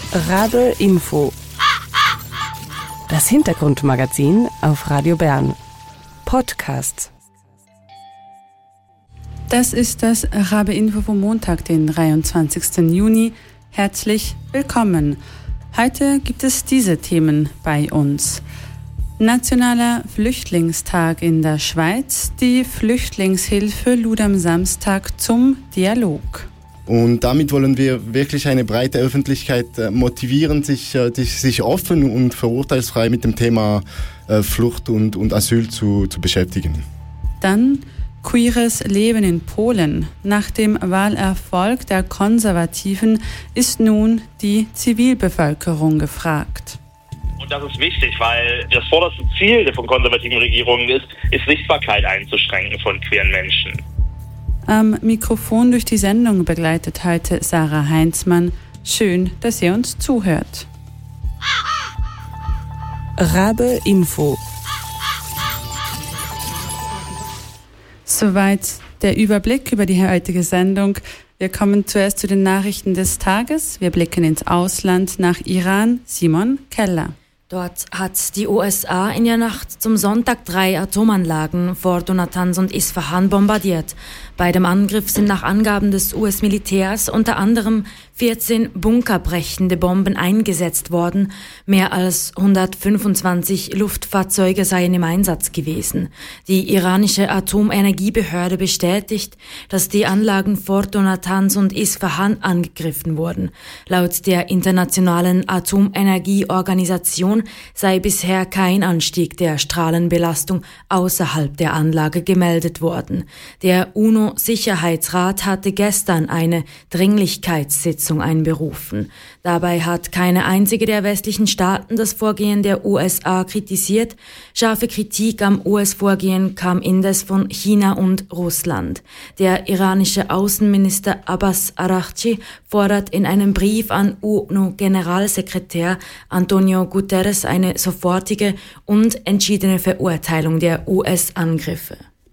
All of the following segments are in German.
Rabe Info. Das Hintergrundmagazin auf Radio Bern. Podcast. Das ist das Rabe Info vom Montag, den 23. Juni. Herzlich willkommen. Heute gibt es diese Themen bei uns. Nationaler Flüchtlingstag in der Schweiz. Die Flüchtlingshilfe lud am Samstag zum Dialog. Und damit wollen wir wirklich eine breite Öffentlichkeit motivieren, sich offen und verurteilsfrei mit dem Thema Flucht und Asyl zu beschäftigen. Dann queeres Leben in Polen. Nach dem Wahlerfolg der Konservativen ist nun die Zivilbevölkerung gefragt. Und das ist wichtig, weil das vorderste Ziel der von konservativen Regierungen ist Sichtbarkeit einzuschränken von queeren Menschen. Am Mikrofon durch die Sendung begleitet heute Sarah Heinzmann. Schön, dass ihr uns zuhört. Rabe Info. Soweit der Überblick über die heutige Sendung. Wir kommen zuerst zu den Nachrichten des Tages. Wir blicken ins Ausland nach Iran. Simon Keller. Dort hat die USA in der Nacht zum Sonntag 3 Atomanlagen vor Natanz und Isfahan bombardiert. Bei dem Angriff sind nach Angaben des US-Militärs unter anderem 14 bunkerbrechende Bomben eingesetzt worden. Mehr als 125 Luftfahrzeuge seien im Einsatz gewesen. Die iranische Atomenergiebehörde bestätigt, dass die Anlagen vor Natanz und Isfahan angegriffen wurden. Laut der Internationalen Atomenergieorganisation sei bisher kein Anstieg der Strahlenbelastung außerhalb der Anlage gemeldet worden. Der UNO-Sicherheitsrat hatte gestern eine Dringlichkeitssitzung einberufen. Dabei hat keine einzige der westlichen Staaten das Vorgehen der USA kritisiert. Scharfe Kritik am US-Vorgehen kam indes von China und Russland. Der iranische Außenminister Abbas Araghchi fordert in einem Brief an UNO-Generalsekretär Antonio Guterres eine sofortige und entschiedene Verurteilung der US-Angriffe.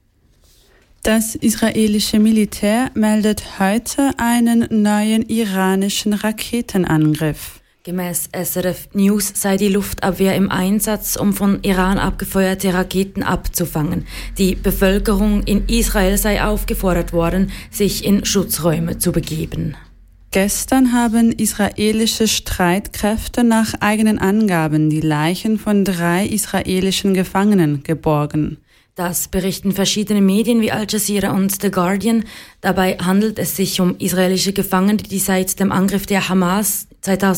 Das israelische Militär meldet heute einen neuen iranischen Raketenangriff. Gemäß SRF News sei die Luftabwehr im Einsatz, um von Iran abgefeuerte Raketen abzufangen. Die Bevölkerung in Israel sei aufgefordert worden, sich in Schutzräume zu begeben. Gestern haben israelische Streitkräfte nach eigenen Angaben die Leichen von 3 israelischen Gefangenen geborgen. Das berichten verschiedene Medien wie Al Jazeera und The Guardian. Dabei handelt es sich um israelische Gefangene, die seit dem Angriff der Hamas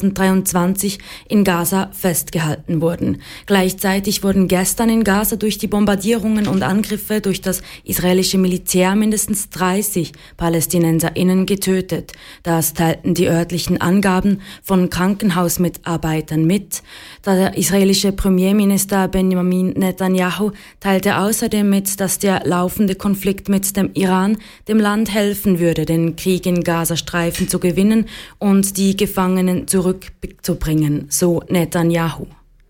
2023 in Gaza festgehalten wurden. Gleichzeitig wurden gestern in Gaza durch die Bombardierungen und Angriffe durch das israelische Militär mindestens 30 PalästinenserInnen getötet. Das teilten die örtlichen Angaben von Krankenhausmitarbeitern mit. Der israelische Premierminister Benjamin Netanyahu teilte außerdem mit, dass der laufende Konflikt mit dem Iran dem Land helfen würde, den Krieg in Gazastreifen zu gewinnen und die Gefangenen zurückzubringen, so Netanyahu.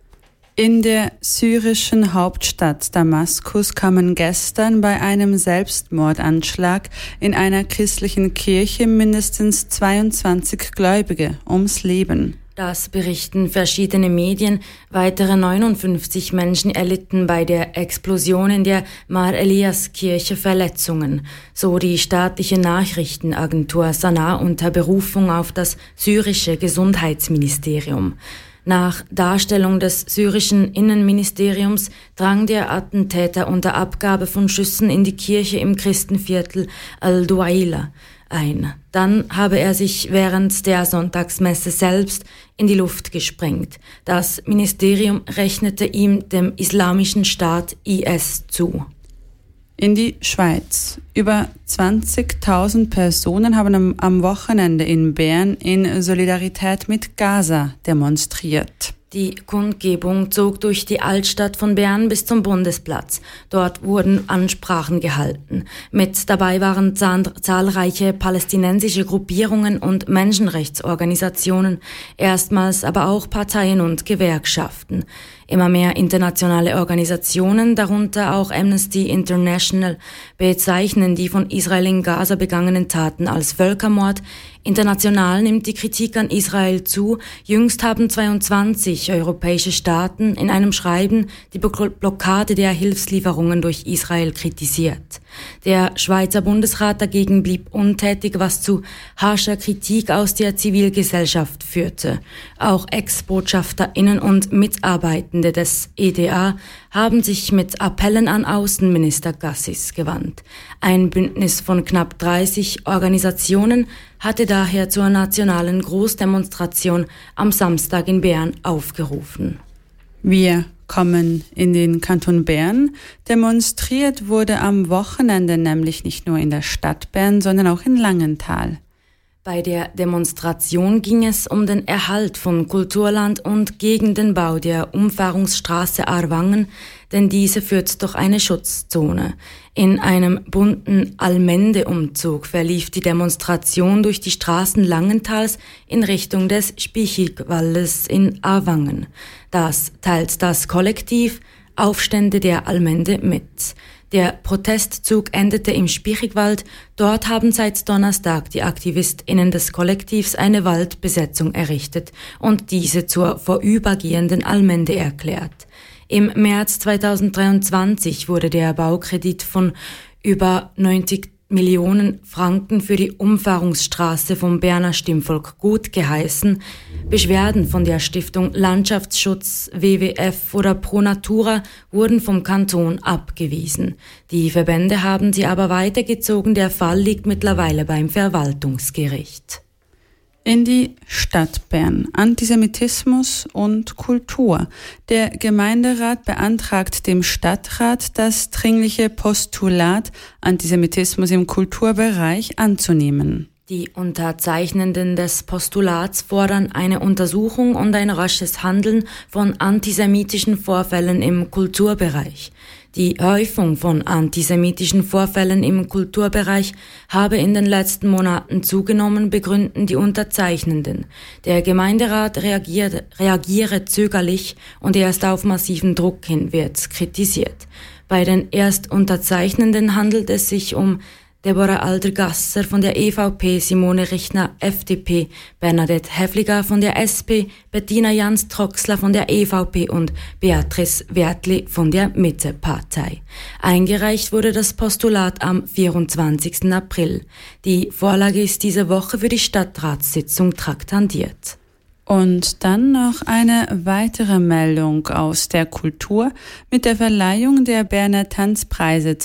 In der syrischen Hauptstadt Damaskus kamen gestern bei einem Selbstmordanschlag in einer christlichen Kirche mindestens 22 Gläubige ums Leben. Das berichten verschiedene Medien. Weitere 59 Menschen erlitten bei der Explosion in der Mar-Elias-Kirche Verletzungen, so die staatliche Nachrichtenagentur Sanaa unter Berufung auf das syrische Gesundheitsministerium. Nach Darstellung des syrischen Innenministeriums drang der Attentäter unter Abgabe von Schüssen in die Kirche im Christenviertel Al-Duaila ein. Dann habe er sich während der Sonntagsmesse selbst in die Luft gesprengt. Das Ministerium rechnete ihm dem Islamischen Staat IS zu. In die Schweiz. Über 20.000 Personen haben am Wochenende in Bern in Solidarität mit Gaza demonstriert. Die Kundgebung zog durch die Altstadt von Bern bis zum Bundesplatz. Dort wurden Ansprachen gehalten. Mit dabei waren zahlreiche palästinensische Gruppierungen und Menschenrechtsorganisationen, erstmals aber auch Parteien und Gewerkschaften. Immer mehr internationale Organisationen, darunter auch Amnesty International, bezeichnen die von Israel in Gaza begangenen Taten als Völkermord. International nimmt die Kritik an Israel zu. Jüngst haben 22 europäische Staaten in einem Schreiben die Blockade der Hilfslieferungen durch Israel kritisiert. Der Schweizer Bundesrat dagegen blieb untätig, was zu harscher Kritik aus der Zivilgesellschaft führte. Auch Ex-BotschafterInnen und Mitarbeitende des EDA haben sich mit Appellen an Außenminister Gassis gewandt. Ein Bündnis von knapp 30 Organisationen hatte daher zur nationalen Großdemonstration am Samstag in Bern aufgerufen. Wir kommen in den Kanton Bern. Demonstriert wurde am Wochenende nämlich nicht nur in der Stadt Bern, sondern auch in Langenthal. Bei der Demonstration ging es um den Erhalt von Kulturland und gegen den Bau der Umfahrungsstraße Aarwangen, denn diese führt durch eine Schutzzone. In einem bunten Allmende-Umzug verlief die Demonstration durch die Straßen Langenthals in Richtung des Spichigwaldes in Aarwangen. Das teilt das Kollektiv Aufstände der Allmende mit. Der Protestzug endete im Spichigwald. Dort haben seit Donnerstag die AktivistInnen des Kollektivs eine Waldbesetzung errichtet und diese zur vorübergehenden Allmende erklärt. Im März 2023 wurde der Baukredit von über 90 Millionen Franken für die Umfahrungsstraße vom Berner Stimmvolk gut geheißen. Beschwerden von der Stiftung Landschaftsschutz, WWF oder Pro Natura wurden vom Kanton abgewiesen. Die Verbände haben sie aber weitergezogen. Der Fall liegt mittlerweile beim Verwaltungsgericht. In die Stadt Bern. Antisemitismus und Kultur. Der Gemeinderat beantragt dem Stadtrat, das dringliche Postulat Antisemitismus im Kulturbereich anzunehmen. Die Unterzeichnenden des Postulats fordern eine Untersuchung und ein rasches Handeln von antisemitischen Vorfällen im Kulturbereich. Die Häufung von antisemitischen Vorfällen im Kulturbereich habe in den letzten Monaten zugenommen, begründen die Unterzeichnenden. Der Gemeinderat reagiere zögerlich und erst auf massiven Druck hin wird kritisiert. Bei den Erstunterzeichnenden handelt es sich um Deborah Alder-Gasser von der EVP, Simone Richner, FDP, Bernadette Häfliger von der SP, Bettina Jans-Troxler von der EVP und Beatrice Wertli von der Mitte-Partei. Eingereicht wurde das Postulat am 24. April. Die Vorlage ist diese Woche für die Stadtratssitzung traktandiert. Und dann noch eine weitere Meldung aus der Kultur. Mit der Verleihung der Berner Tanzpreise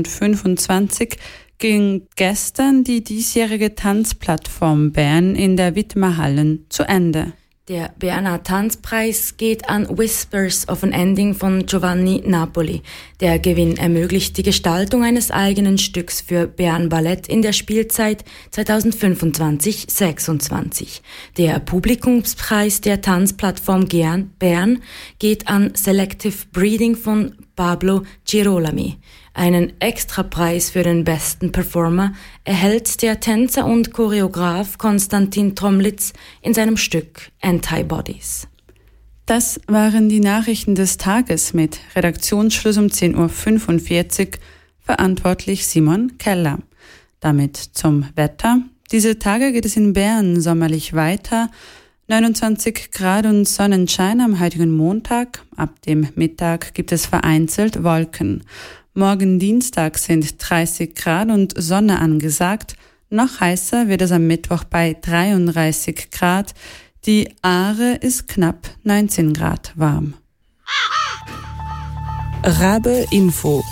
2025 ging gestern die diesjährige Tanzplattform Bern in der Widmerhallen zu Ende. Der Berner Tanzpreis geht an Whispers of an Ending von Giovanni Napoli. Der Gewinn ermöglicht die Gestaltung eines eigenen Stücks für Bern Ballett in der Spielzeit 2025-26. Der Publikumspreis der Tanzplattform Bern geht an Selective Breeding von Pablo Girolami. Einen Extrapreis für den besten Performer erhält der Tänzer und Choreograf Konstantin Tromlitz in seinem Stück Antibodies. Das waren die Nachrichten des Tages mit Redaktionsschluss um 10.45 Uhr, verantwortlich Simon Keller. Damit zum Wetter. Diese Tage geht es in Bern sommerlich weiter. 29 Grad und Sonnenschein am heutigen Montag. Ab dem Mittag gibt es vereinzelt Wolken. Morgen Dienstag sind 30 Grad und Sonne angesagt. Noch heißer wird es am Mittwoch bei 33 Grad. Die Aare ist knapp 19 Grad warm. Rabe Info.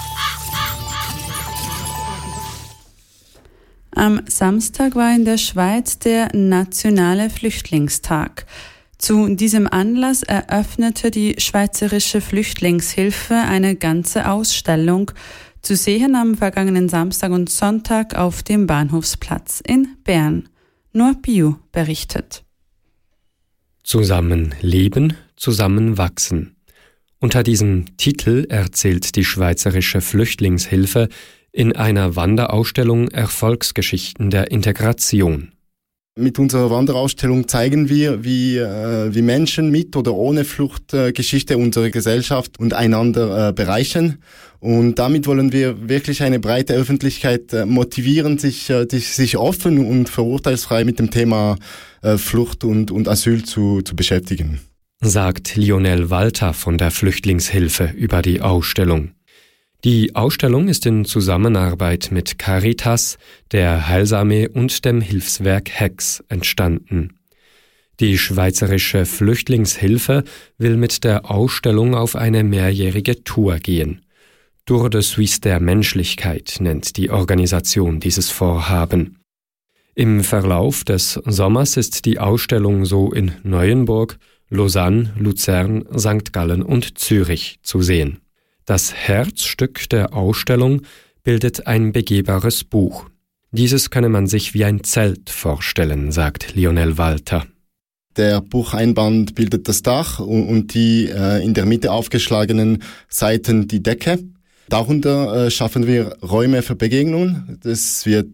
Am Samstag war in der Schweiz der Nationale Flüchtlingstag. Zu diesem Anlass eröffnete die Schweizerische Flüchtlingshilfe eine ganze Ausstellung, zu sehen am vergangenen Samstag und Sonntag auf dem Bahnhofsplatz in Bern. Noah Biu berichtet. Zusammen leben, zusammen wachsen. Unter diesem Titel erzählt die Schweizerische Flüchtlingshilfe in einer Wanderausstellung Erfolgsgeschichten der Integration. Mit unserer Wanderausstellung zeigen wir, wie Menschen mit oder ohne Fluchtgeschichte unsere Gesellschaft und einander bereichern. Und damit wollen wir wirklich eine breite Öffentlichkeit motivieren, sich offen und verurteilsfrei mit dem Thema Flucht und Asyl zu beschäftigen. Sagt Lionel Walter von der Flüchtlingshilfe über die Ausstellung. Die Ausstellung ist in Zusammenarbeit mit Caritas, der Heilsarmee und dem Hilfswerk HEX entstanden. Die Schweizerische Flüchtlingshilfe will mit der Ausstellung auf eine mehrjährige Tour gehen. Tour de Suisse der Menschlichkeit nennt die Organisation dieses Vorhaben. Im Verlauf des Sommers ist die Ausstellung so in Neuenburg, Lausanne, Luzern, St. Gallen und Zürich zu sehen. Das Herzstück der Ausstellung bildet ein begehbares Buch. Dieses könne man sich wie ein Zelt vorstellen, sagt Lionel Walter. Der Bucheinband bildet das Dach und die in der Mitte aufgeschlagenen Seiten die Decke. Darunter schaffen wir Räume für Begegnungen. Es wird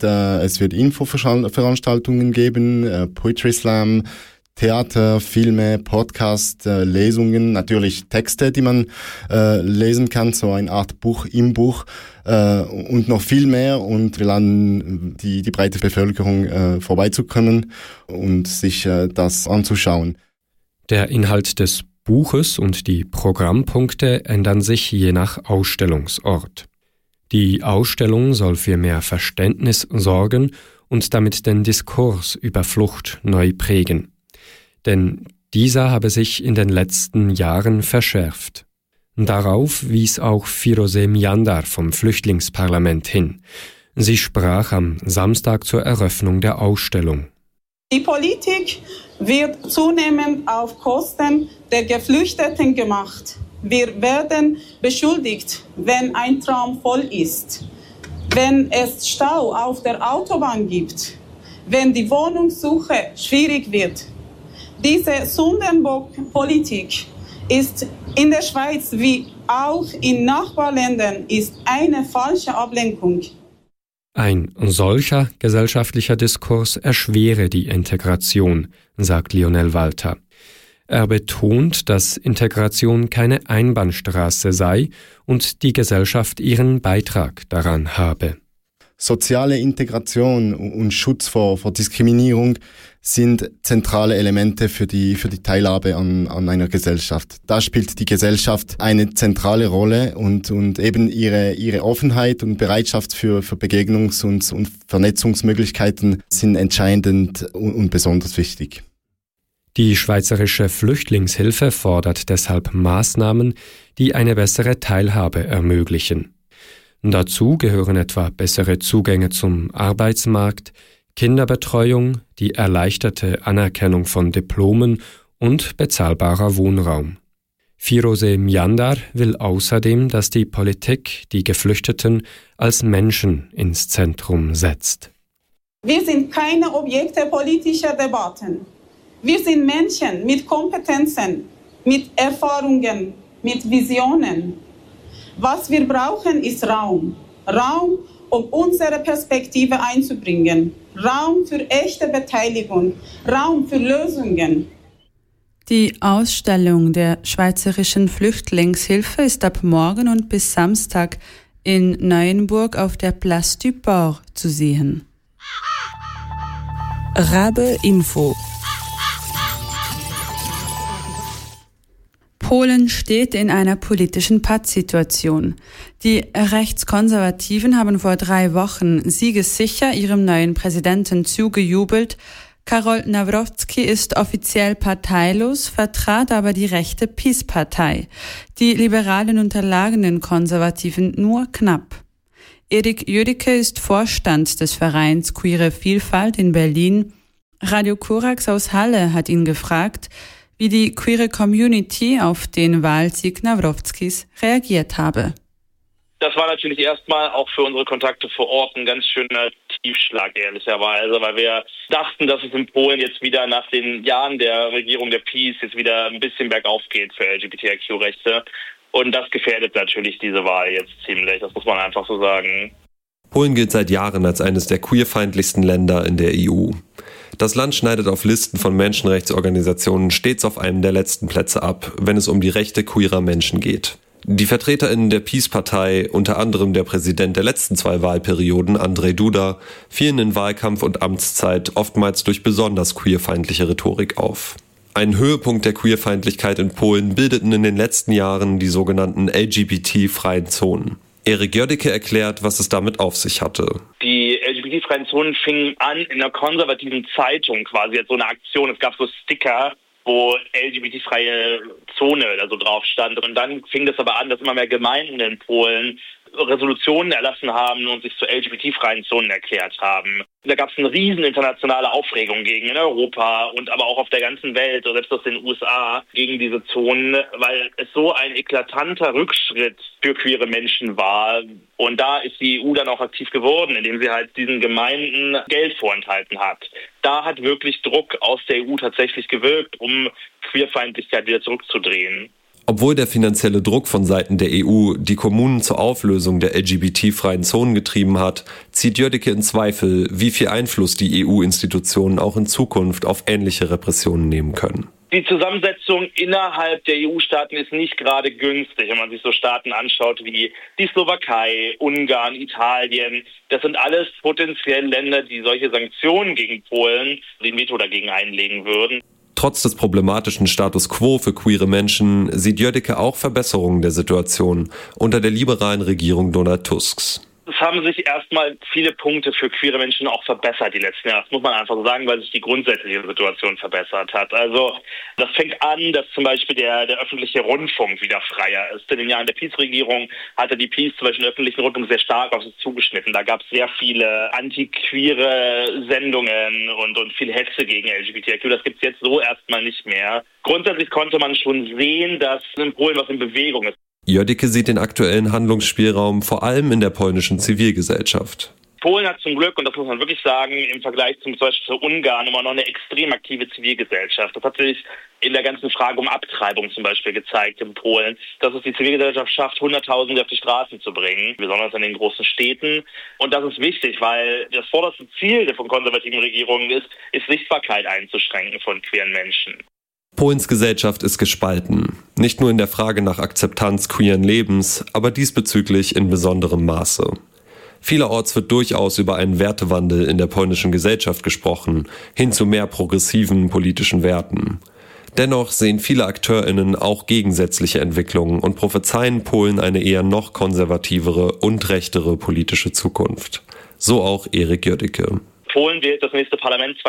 Infoveranstaltungen geben, Poetry Slam, Theater, Filme, Podcast, Lesungen, natürlich Texte, die man lesen kann, so eine Art Buch im Buch und noch viel mehr. Und wir laden die breite Bevölkerung vorbeizukommen und sich das anzuschauen. Der Inhalt des Buches und die Programmpunkte ändern sich je nach Ausstellungsort. Die Ausstellung soll für mehr Verständnis sorgen und damit den Diskurs über Flucht neu prägen. Denn dieser habe sich in den letzten Jahren verschärft. Darauf wies auch Firose Mjandar vom Flüchtlingsparlament hin. Sie sprach am Samstag zur Eröffnung der Ausstellung. Die Politik wird zunehmend auf Kosten der Geflüchteten gemacht. Wir werden beschuldigt, wenn ein Traum voll ist, wenn es Stau auf der Autobahn gibt, wenn die Wohnungssuche schwierig wird. Diese Sündenbock-Politik ist in der Schweiz wie auch in Nachbarländern ist eine falsche Ablenkung. Ein solcher gesellschaftlicher Diskurs erschwere die Integration, sagt Lionel Walter. Er betont, dass Integration keine Einbahnstraße sei und die Gesellschaft ihren Beitrag daran habe. Soziale Integration und Schutz vor Diskriminierung sind zentrale Elemente für die Teilhabe an einer Gesellschaft. Da spielt die Gesellschaft eine zentrale Rolle und eben ihre Offenheit und Bereitschaft für Begegnungs- und Vernetzungsmöglichkeiten sind entscheidend und besonders wichtig. Die Schweizerische Flüchtlingshilfe fordert deshalb Maßnahmen, die eine bessere Teilhabe ermöglichen. Dazu gehören etwa bessere Zugänge zum Arbeitsmarkt, Kinderbetreuung, die erleichterte Anerkennung von Diplomen und bezahlbarer Wohnraum. Firose Mjandar will außerdem, dass die Politik die Geflüchteten als Menschen ins Zentrum setzt. Wir sind keine Objekte politischer Debatten. Wir sind Menschen mit Kompetenzen, mit Erfahrungen, mit Visionen. Was wir brauchen, ist Raum. Raum, um unsere Perspektive einzubringen. Raum für echte Beteiligung. Raum für Lösungen. Die Ausstellung der Schweizerischen Flüchtlingshilfe ist ab morgen und bis Samstag in Neuenburg auf der Place du Port zu sehen. Rabe Info. Polen steht in einer politischen Pattsituation. Die Rechtskonservativen haben vor 3 Wochen siegessicher ihrem neuen Präsidenten zugejubelt. Karol Nawrocki ist offiziell parteilos, vertrat aber die rechte PiS-Partei. Die Liberalen unterlagen den Konservativen nur knapp. Erik Jödicke ist Vorstand des Vereins Queere Vielfalt in Berlin. Radio Korax aus Halle hat ihn gefragt, wie die queere Community auf den Wahlsieg Nawrockis reagiert habe. Das war natürlich erstmal auch für unsere Kontakte vor Ort ein ganz schöner Tiefschlag, ehrlicherweise, weil wir dachten, dass es in Polen jetzt wieder nach den Jahren der Regierung der PiS jetzt wieder ein bisschen bergauf geht für LGBTIQ-Rechte. Und das gefährdet natürlich diese Wahl jetzt ziemlich, das muss man einfach so sagen. Polen gilt seit Jahren als eines der queerfeindlichsten Länder in der EU. Das Land schneidet auf Listen von Menschenrechtsorganisationen stets auf einem der letzten Plätze ab, wenn es um die Rechte queerer Menschen geht. Die VertreterInnen der PiS-Partei, unter anderem der Präsident der letzten 2 Wahlperioden, Andrzej Duda, fielen in Wahlkampf und Amtszeit oftmals durch besonders queerfeindliche Rhetorik auf. Einen Höhepunkt der Queerfeindlichkeit in Polen bildeten in den letzten Jahren die sogenannten LGBT-freien Zonen. Erik Jödicke erklärt, was es damit auf sich hatte. Die LGBT-freien Zonen fingen an in einer konservativen Zeitung quasi als so eine Aktion. Es gab so Sticker, wo LGBT-freie Zone da so drauf stand. Und dann fing das aber an, dass immer mehr Gemeinden in Polen Resolutionen erlassen haben und sich zu LGBT-freien Zonen erklärt haben. Da gab es eine riesen internationale Aufregung gegen in Europa und aber auch auf der ganzen Welt, selbst aus den USA, gegen diese Zonen, weil es so ein eklatanter Rückschritt für queere Menschen war. Und da ist die EU dann auch aktiv geworden, indem sie halt diesen Gemeinden Geld vorenthalten hat. Da hat wirklich Druck aus der EU tatsächlich gewirkt, um Queerfeindlichkeit wieder zurückzudrehen. Obwohl der finanzielle Druck von Seiten der EU die Kommunen zur Auflösung der LGBT-freien Zonen getrieben hat, zieht Jödicke in Zweifel, wie viel Einfluss die EU-Institutionen auch in Zukunft auf ähnliche Repressionen nehmen können. Die Zusammensetzung innerhalb der EU-Staaten ist nicht gerade günstig, wenn man sich so Staaten anschaut wie die Slowakei, Ungarn, Italien. Das sind alles potenziell Länder, die solche Sanktionen gegen Polen, den Veto dagegen einlegen würden. Trotz des problematischen Status quo für queere Menschen sieht Jödicke auch Verbesserungen der Situation unter der liberalen Regierung Donald Tusks. Es haben sich erstmal viele Punkte für queere Menschen auch verbessert die letzten Jahre. Das muss man einfach so sagen, weil sich die grundsätzliche Situation verbessert hat. Also das fängt an, dass zum Beispiel der öffentliche Rundfunk wieder freier ist. In den Jahren der PiS-Regierung hatte die PiS zum Beispiel den öffentlichen Rundfunk sehr stark auf sich zugeschnitten. Da gab es sehr viele antiqueere Sendungen und viel Hetze gegen LGBTIQ. Das gibt es jetzt so erstmal nicht mehr. Grundsätzlich konnte man schon sehen, dass in Polen was in Bewegung ist. Jödicke sieht den aktuellen Handlungsspielraum vor allem in der polnischen Zivilgesellschaft. Polen hat zum Glück, und das muss man wirklich sagen, im Vergleich zum Beispiel zu Ungarn immer noch eine extrem aktive Zivilgesellschaft. Das hat sich in der ganzen Frage um Abtreibung zum Beispiel gezeigt in Polen, dass es die Zivilgesellschaft schafft, Hunderttausende auf die Straßen zu bringen, besonders in den großen Städten. Und das ist wichtig, weil das vorderste Ziel von konservativen Regierungen ist Sichtbarkeit einzuschränken von queeren Menschen. Polens Gesellschaft ist gespalten. Nicht nur in der Frage nach Akzeptanz queeren Lebens, aber diesbezüglich in besonderem Maße. Vielerorts wird durchaus über einen Wertewandel in der polnischen Gesellschaft gesprochen, hin zu mehr progressiven politischen Werten. Dennoch sehen viele AkteurInnen auch gegensätzliche Entwicklungen und prophezeien Polen eine eher noch konservativere und rechtere politische Zukunft. So auch Erik Jödicke. Polen wählt das nächste Parlament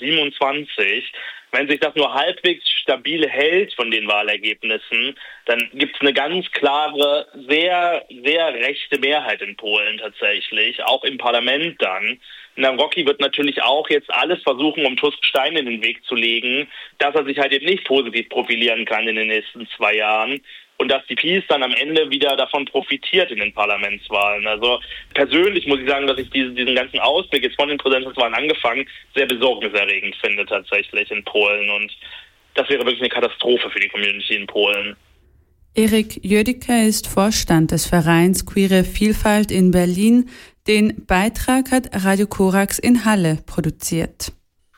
2027. Wenn sich das nur halbwegs stabil hält von den Wahlergebnissen, dann gibt es eine ganz klare, sehr, sehr rechte Mehrheit in Polen tatsächlich, auch im Parlament dann. Nawrocki wird natürlich auch jetzt alles versuchen, um Tusk Steine in den Weg zu legen, dass er sich halt eben nicht positiv profilieren kann in den nächsten 2 Jahren. Und dass die PiS dann am Ende wieder davon profitiert in den Parlamentswahlen. Also persönlich muss ich sagen, dass ich diesen ganzen Ausblick jetzt von den Präsidentschaftswahlen angefangen sehr besorgniserregend finde tatsächlich in Polen. Und das wäre wirklich eine Katastrophe für die Community in Polen. Erik Jödicke ist Vorstand des Vereins Queere Vielfalt in Berlin. Den Beitrag hat Radio Korax in Halle produziert.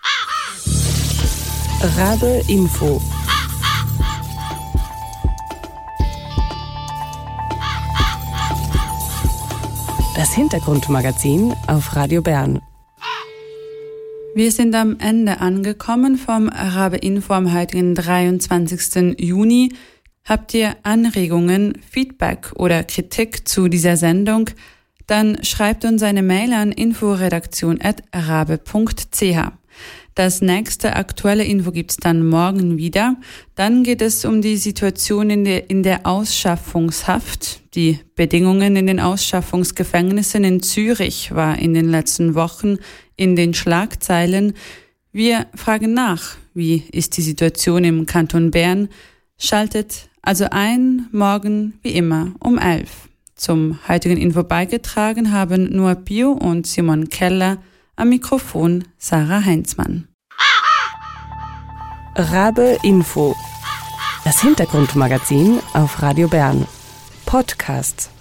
Rabe Info. Das Hintergrundmagazin auf Radio Bern. Wir sind am Ende angekommen vom Rabe Info am heutigen 23. Juni. Habt ihr Anregungen, Feedback oder Kritik zu dieser Sendung? Dann schreibt uns eine Mail an inforedaktion@rabe.ch. Das nächste aktuelle Info gibt's dann morgen wieder. Dann geht es um die Situation in der Ausschaffungshaft. Die Bedingungen in den Ausschaffungsgefängnissen in Zürich war in den letzten Wochen in den Schlagzeilen. Wir fragen nach, wie ist die Situation im Kanton Bern? Schaltet also ein, morgen wie immer um 11. Zum heutigen Info beigetragen haben Noah Bio und Simon Keller, am Mikrofon Sarah Heinzmann. Rabe Info. Das Hintergrundmagazin auf Radio Bern. Podcast.